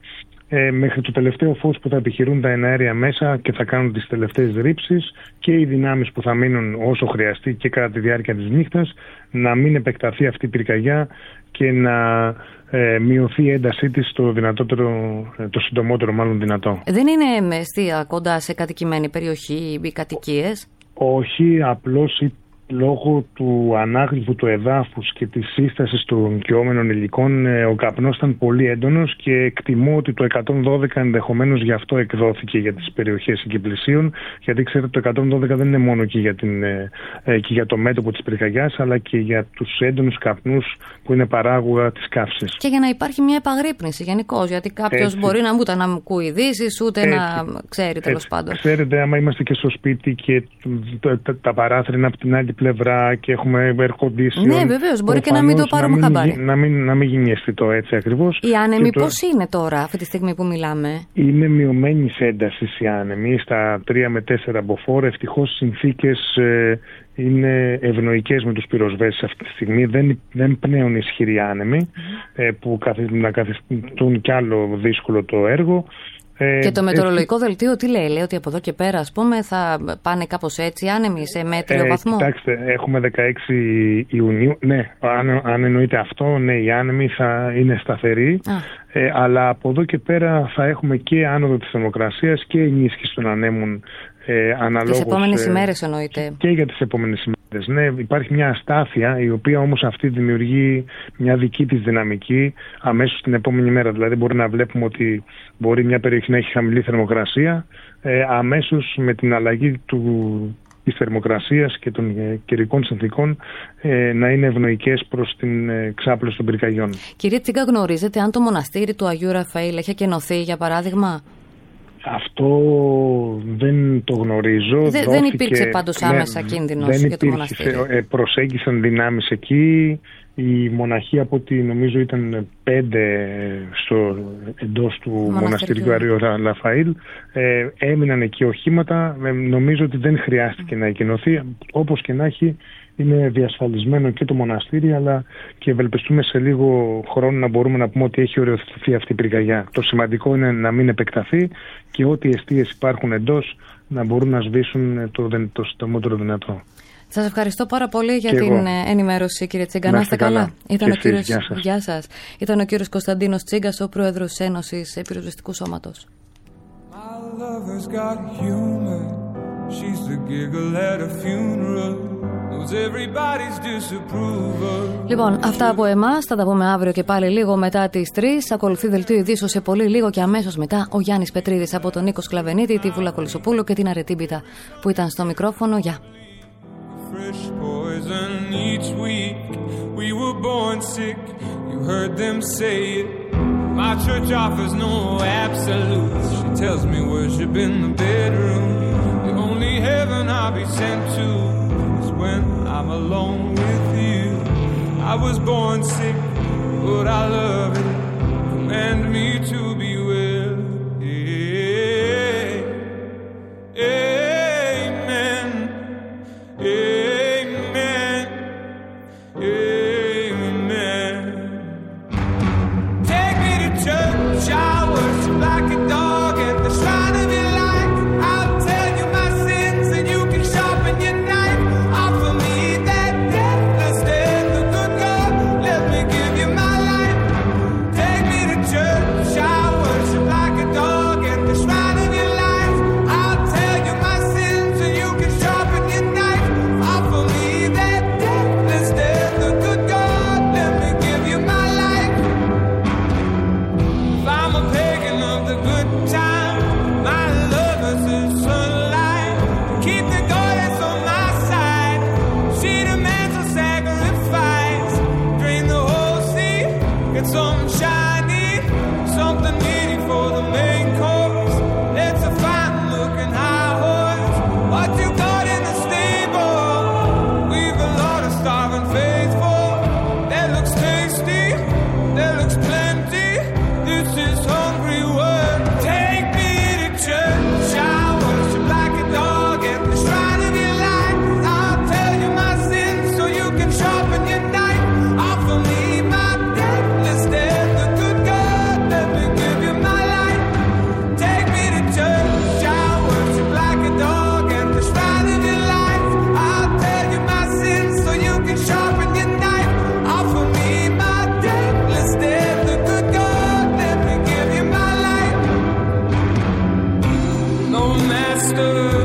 ε, μέχρι το τελευταίο φως που θα επιχειρούν τα εναέρια μέσα και θα κάνουν τις τελευταίες ρήψεις, και οι δυνάμεις που θα μείνουν όσο χρειαστεί και κατά τη διάρκεια της νύχτας, να μην επεκταθεί αυτή η πυρκαγιά και να ε, μειωθεί η έντασή της το, δυνατότερο, το συντομότερο μάλλον δυνατό. Δεν είναι εστία κοντά σε κατοικημένη περιοχή ή κατοικίες? Όχι, απλώς λόγω του ανάγλυφου του εδάφους και της σύστασης των οικειόμενων υλικών, ο καπνός ήταν πολύ έντονος και εκτιμώ ότι το εκατόν δώδεκα ενδεχομένως γι' αυτό εκδόθηκε για τις περιοχές εγκυπλησίων, γιατί ξέρετε το εκατόν δώδεκα δεν είναι μόνο και για, την, και για το μέτωπο της πυρκαγιάς, αλλά και για τους έντονους καπνούς που είναι παράγωγα της καύσης. Και για να υπάρχει μια επαγρύπνηση γενικώς, γιατί κάποιος μπορεί να ούτε να μου ακούει ειδήσεις, ούτε έτσι, να ξέρει τέλος πάντων. Ξέρετε, άμα είμαστε και στο σπίτι και τα, τα παράθυρα από την άλλη πλευρά και έχουμε air condition. Ναι, βεβαίως, μπορεί και να μην το πάρουμε χαμπάρι. Να μην, να μην γίνει αισθητό έτσι ακριβώς. Οι άνεμοι το... πώς είναι τώρα, αυτή τη στιγμή που μιλάμε? Είναι μειωμένης έντασης οι άνεμοι, στα τρία με τέσσερα μποφόρ. Ευτυχώς οι συνθήκες ε, είναι ευνοϊκές με τους πυροσβέστες αυτή τη στιγμή. Δεν, δεν πνέουν ισχυροί άνεμοι mm. ε, που να καθιστούν κι άλλο δύσκολο το έργο. Και το μετεωρολογικό δελτίο τι λέει? Λέει ότι από εδώ και πέρα, ας πούμε, θα πάνε κάπως έτσι άνεμοι σε μέτριο ε, βαθμό. Κοιτάξτε, έχουμε δεκαέξι Ιουνίου. Ναι, αν, αν εννοείται αυτό, ναι, οι άνεμοι θα είναι σταθεροί. Ε, αλλά από εδώ και πέρα θα έχουμε και άνοδο της θερμοκρασίας και ενίσχυση των ανέμων. Ε, αναλόγως, τις επόμενες ε, ημέρες εννοείται. Και για τις επόμενες ημέρες. Ναι, υπάρχει μια αστάθεια η οποία όμως αυτή δημιουργεί μια δική της δυναμική αμέσως την επόμενη μέρα. Δηλαδή μπορεί να βλέπουμε ότι μπορεί μια περιοχή να έχει χαμηλή θερμοκρασία, ε, αμέσως με την αλλαγή του, της θερμοκρασίας και των ε, καιρικών συνθήκων ε, να είναι ευνοϊκές προς την ε, ξάπλωση των πυρκαγιών. Κύριε Τσίγκα, γνωρίζετε αν το μοναστήρι του Αγίου Ραφαήλ έχει ακενωθεί για παράδειγμα? Αυτό δεν το γνωρίζω. Δε, Δόθηκε, δεν υπήρξε πάντως άμεσα ναι, κίνδυνος δεν για το μοναστήρι. Ε, προσέγγισαν δυνάμεις εκεί. Η μοναχή από ό,τι νομίζω ήταν πέντε στο, εντός του μοναστηριού Αγίου Ραφαήλ. Ε, έμειναν εκεί οχήματα. Ε, νομίζω ότι δεν χρειάστηκε mm. να εκενωθεί. Όπως και να έχει, είναι διασφαλισμένο και το μοναστήρι, αλλά και ευελπιστούμε σε λίγο χρόνο να μπορούμε να πούμε ότι έχει οριοθετηθεί αυτή η πυρκαγιά. Το σημαντικό είναι να μην επεκταθεί και ό,τι εστίες υπάρχουν εντός να μπορούν να σβήσουν το, το συντομότερο δυνατό. Σας ευχαριστώ πάρα πολύ για και την εγώ. ενημέρωση, κύριε Τσίγκα. Να είστε καλά. καλά. Ήταν, και ο κύριος... Γεια σας. Γεια σας. Ήταν ο κύριος Κωνσταντίνος Τσίγκας, ο πρόεδρος της Ένωσης Πυροσβεστικού Σώματος. Λοιπόν, αυτά από εμάς. Θα τα πούμε αύριο και πάλι λίγο μετά τις τρεις. Ακολουθεί δελτίο ειδήσεων σε πολύ λίγο και αμέσως μετά ο Γιάννης Πετρίδης από τον Νίκο Σκλαβενίτη, τη Βούλα Κολυσοπούλου και την Αρετή Μπίτα που ήταν στο μικρόφωνο. Γεια. Fresh poison each week. We were born sick, you heard them say it. My church offers no absolutes. She tells me worship in the bedroom. The only heaven I'll be sent to is when I'm alone with you. I was born sick, but I love it. Command me to be well. Amen. Amen. Amen. Take me to church, I worship like a dog at the shrine of your light. I'll tell you my sins and you can sharpen your knife. Offer me that deathless death, the good God, let me give you my life. Take me to church, I monster.